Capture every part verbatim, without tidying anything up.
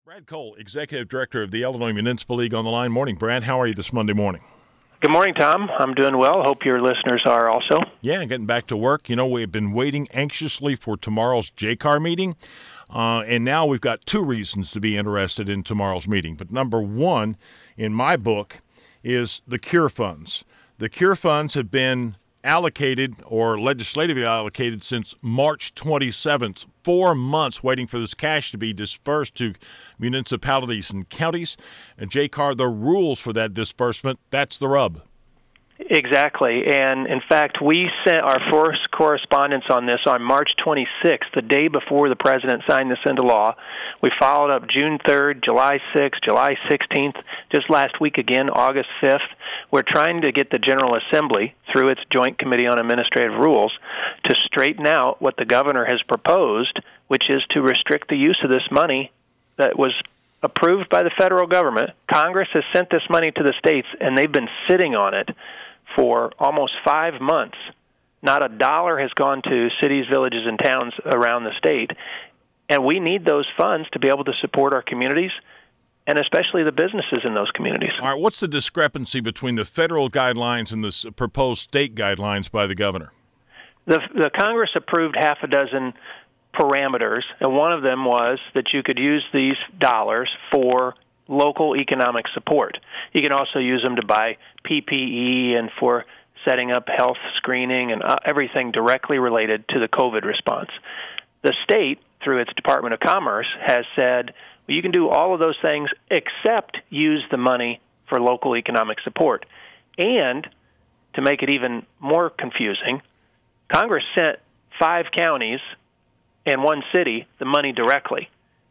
Brad Cole, Executive Director of the Illinois Municipal League on the line. Morning, Brad. How are you this Monday morning? Good morning, Tom. I'm doing well. Hope your listeners are also. Yeah, getting back to work. You know, we've been waiting anxiously for tomorrow's J C A R meeting, uh, and now we've got two reasons to be interested in tomorrow's meeting. But number one, in my book, is the CURE funds. The CURE funds have been allocated or legislatively allocated since March twenty-seventh, four months waiting for this cash to be dispersed to municipalities and counties. And J C A R, the rules for that disbursement, that's the rub. Exactly. And in fact, we sent our first correspondence on this on March twenty-sixth, the day before the president signed this into law. We followed up June third, July sixth, July sixteenth, just last week again, August fifth. We're trying to get the General Assembly, through its Joint Committee on Administrative Rules, to straighten out what the governor has proposed, which is to restrict the use of this money that was approved by the federal government. Congress has sent this money to the states, and they've been sitting on it for almost five months. Not a dollar has gone to cities, villages, and towns around the state. And we need those funds to be able to support our communities, and especially the businesses in those communities. All right, what's the discrepancy between the federal guidelines and the proposed state guidelines by the governor? The, the Congress approved half a dozen parameters, and one of them was that you could use these dollars for local economic support. You can also use them to buy P P E and for setting up health screening and uh, everything directly related to the COVID response. The state, through its Department of Commerce, has said, well, you can do all of those things except use the money for local economic support. And to make it even more confusing, Congress sent five counties and one city the money directly.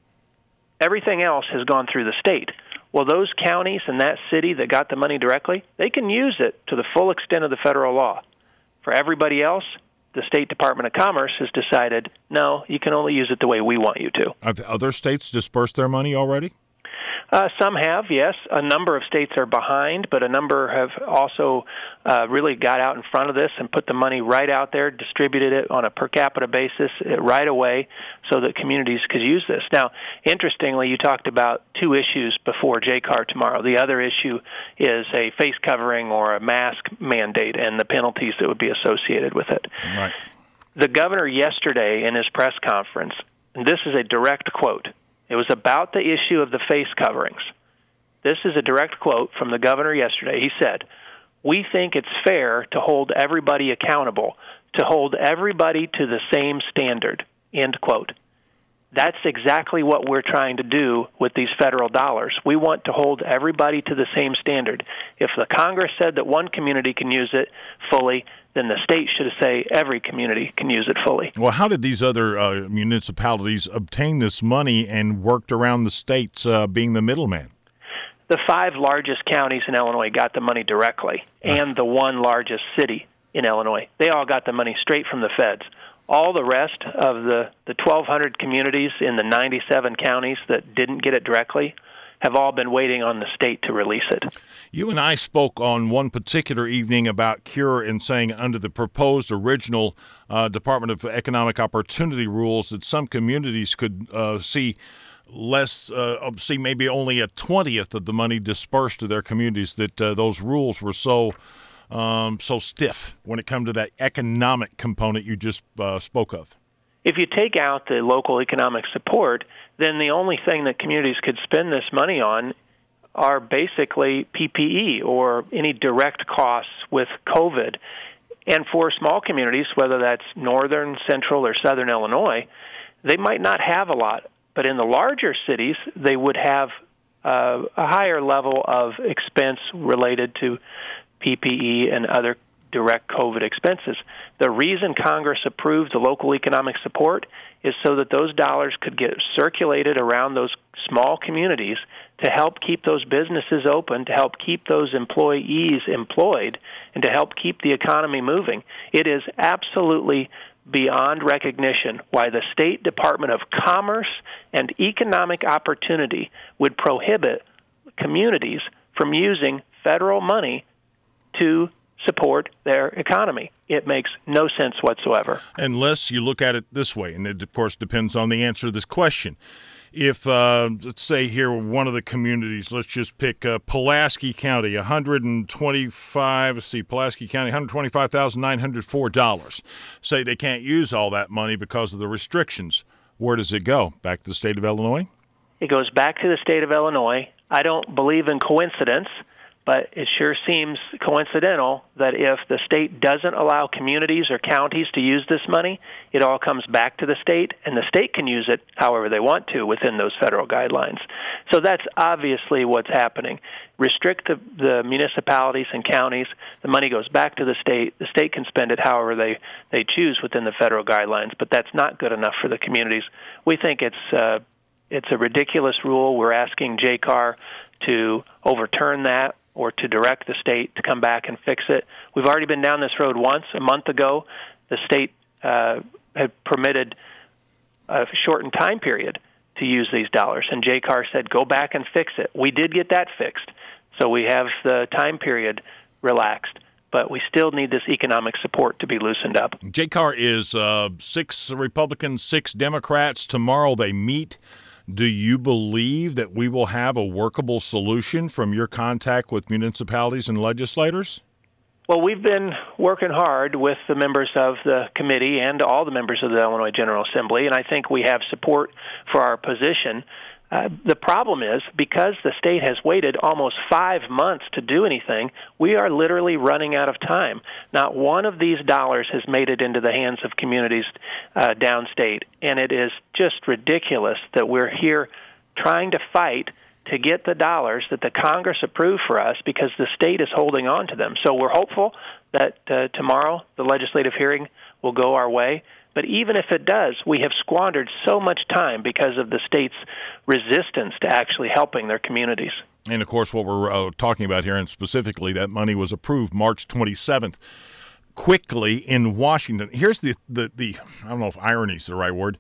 Everything else has gone through the state. Well, those counties and that city that got the money directly, they can use it to the full extent of the federal law. For everybody else, the State Department of Commerce has decided, no, you can only use it the way we want you to. Have other states dispersed their money already? Uh, some have, yes. A number of states are behind, but a number have also uh, really got out in front of this and put the money right out there, distributed it on a per capita basis right away so that communities could use this. Now, interestingly, you talked about two issues before J C A R tomorrow. The other issue is a face covering or a mask mandate and the penalties that would be associated with it. Right. The governor yesterday in his press conference, and this is a direct quote, it was about the issue of the face coverings. This is a direct quote from the governor yesterday. He said, "We think it's fair to hold everybody accountable, to hold everybody to the same standard," end quote. That's exactly what we're trying to do with these federal dollars. We want to hold everybody to the same standard. If the Congress said that one community can use it fully, then the state should say every community can use it fully. Well, how did these other uh, municipalities obtain this money and worked around the states uh, being the middleman? The five largest counties in Illinois got the money directly, and the one largest city in Illinois. They all got the money straight from the feds. All the rest of the, the twelve hundred communities in the ninety-seven counties that didn't get it directly have all been waiting on the state to release it. You and I spoke on one particular evening about CURE and saying under the proposed original uh, Department of Economic Opportunity rules that some communities could uh, see less, uh, see maybe only a twentieth of the money dispersed to their communities, that uh, those rules were so um, so stiff when it comes to that economic component you just uh, spoke of. If you take out the local economic support, then the only thing that communities could spend this money on are basically P P E or any direct costs with COVID. And for small communities, whether that's northern, central, or southern Illinois, they might not have a lot. But in the larger cities, they would have uh, a higher level of expense related to P P E and other direct COVID expenses. The reason Congress approved the local economic support is so that those dollars could get circulated around those small communities to help keep those businesses open, to help keep those employees employed, and to help keep the economy moving. It is absolutely beyond recognition why the State Department of Commerce and Economic Opportunity would prohibit communities from using federal money to support their economy. It makes no sense whatsoever. Unless you look at it this way, and it, of course, depends on the answer to this question. if, uh, let's say here, one of the communities, let's just pick uh, Pulaski County, one hundred twenty-five, let's see, Pulaski County, one hundred twenty-five thousand nine hundred four dollars. Say they can't use all that money because of the restrictions. Where does it go? Back to the state of Illinois? It goes back to the state of Illinois. I don't believe in coincidence, but it sure seems coincidental that if the state doesn't allow communities or counties to use this money, it all comes back to the state, and the state can use it however they want to within those federal guidelines. So that's obviously what's happening. Restrict the, the municipalities and counties, the money goes back to the state, the state can spend it however they, they choose within the federal guidelines, but that's not good enough for the communities. We think it's uh, it's a ridiculous rule. We're asking J C A R to overturn that, or to direct the state to come back and fix it. We've already been down this road once. A month ago, the state uh, had permitted a shortened time period to use these dollars, and J C A R said, go back and fix it. We did get that fixed, so we have the time period relaxed, but we still need this economic support to be loosened up. J C A R is uh, six Republicans, six Democrats. Tomorrow they meet. Do you believe that we will have a workable solution from your contact with municipalities and legislators? Well, we've been working hard with the members of the committee and all the members of the Illinois General Assembly, and I think we have support for our position. Uh, the problem is, because the state has waited almost five months to do anything, we are literally running out of time. Not one of these dollars has made it into the hands of communities uh, downstate, and it is just ridiculous that we're here trying to fight to get the dollars that the Congress approved for us because the state is holding on to them. So we're hopeful that uh, tomorrow the legislative hearing will go our way. But even if it does, we have squandered so much time because of the state's resistance to actually helping their communities. And, of course, what we're uh, talking about here, and specifically that money was approved March twenty-seventh. Quickly in Washington, here's the, the, the I don't know if irony is the right word.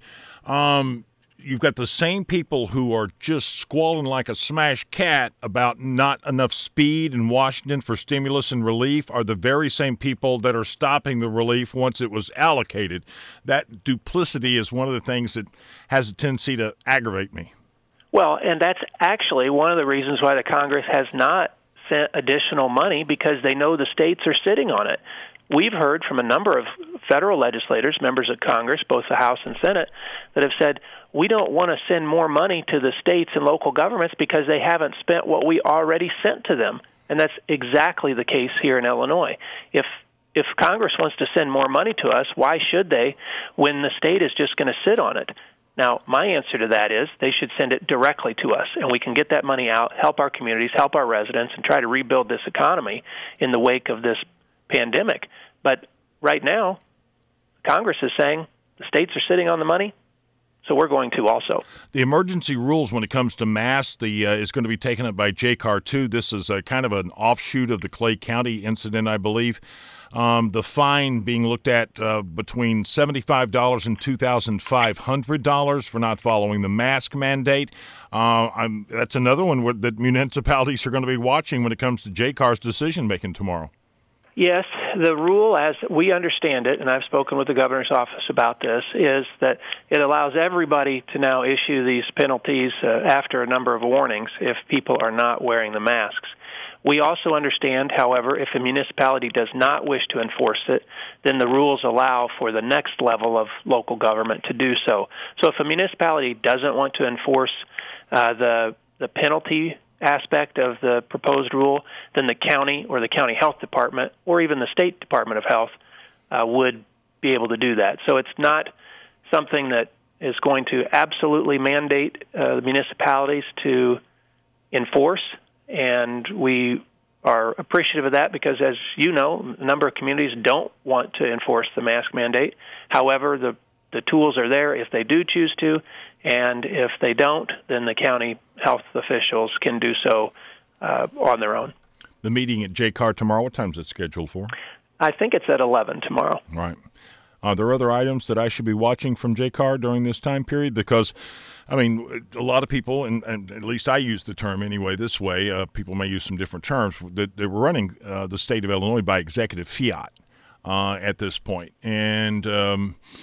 Um, you've got the same people who are just squalling like a smashed cat about not enough speed in Washington for stimulus and relief are the very same people that are stopping the relief once it was allocated. That duplicity is one of the things that has a tendency to aggravate me. Well, and that's actually one of the reasons why the Congress has not sent additional money, because they know the states are sitting on it. We've heard from a number of federal legislators, members of Congress, both the House and Senate, that have said, we don't want to send more money to the states and local governments because they haven't spent what we already sent to them. And that's exactly the case here in Illinois. If if Congress wants to send more money to us, why should they when the state is just going to sit on it? Now, my answer to that is they should send it directly to us, and we can get that money out, help our communities, help our residents, and try to rebuild this economy in the wake of this pandemic. But right now, Congress is saying the states are sitting on the money, so we're going to also. The emergency rules when it comes to masks the, uh, is going to be taken up by J C A R too. This is a kind of an offshoot of the Clay County incident, I believe. Um, the fine being looked at uh, between seventy-five dollars and two thousand five hundred dollars for not following the mask mandate. Uh, I'm, that's another one that municipalities are going to be watching when it comes to J C A R's decision-making tomorrow. Yes, the rule as we understand it, and I've spoken with the governor's office about this, is that it allows everybody to now issue these penalties uh, after a number of warnings if people are not wearing the masks. We also understand, however, if a municipality does not wish to enforce it, then the rules allow for the next level of local government to do so. So if a municipality doesn't want to enforce uh, the the penalty aspect of the proposed rule, then the county or the county health department or even the state Department of Health uh, would be able to do that. So it's not something that is going to absolutely mandate uh, the municipalities to enforce, and we are appreciative of that because, as you know, a number of communities don't want to enforce the mask mandate. However, the the tools are there if they do choose to, and if they don't, then the county health officials can do so uh, on their own. The meeting at J C A R tomorrow, what time is it scheduled for? I think it's at eleven tomorrow. Right. Are there other items that I should be watching from J C A R during this time period? Because, I mean, a lot of people, and, and at least I use the term anyway this way, uh, people may use some different terms, that they were running uh, the state of Illinois by executive fiat uh, at this point. And um,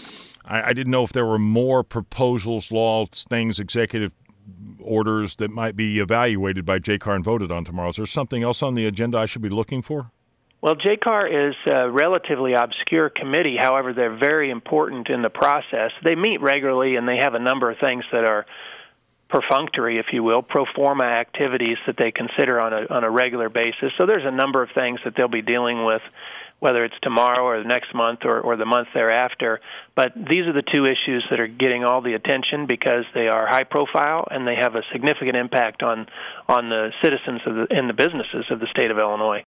I, I didn't know if there were more proposals, laws, things, executive orders that might be evaluated by J C A R and voted on tomorrow. Is there something else on the agenda I should be looking for? Well, J C A R is a relatively obscure committee. However, they're very important in the process. They meet regularly, and they have a number of things that are perfunctory, if you will, pro forma activities that they consider on a on a regular basis. So there's a number of things that they'll be dealing with, whether it's tomorrow or the next month or, or the month thereafter. But these are the two issues that are getting all the attention because they are high profile and they have a significant impact on on the citizens of the, and the businesses of the state of Illinois.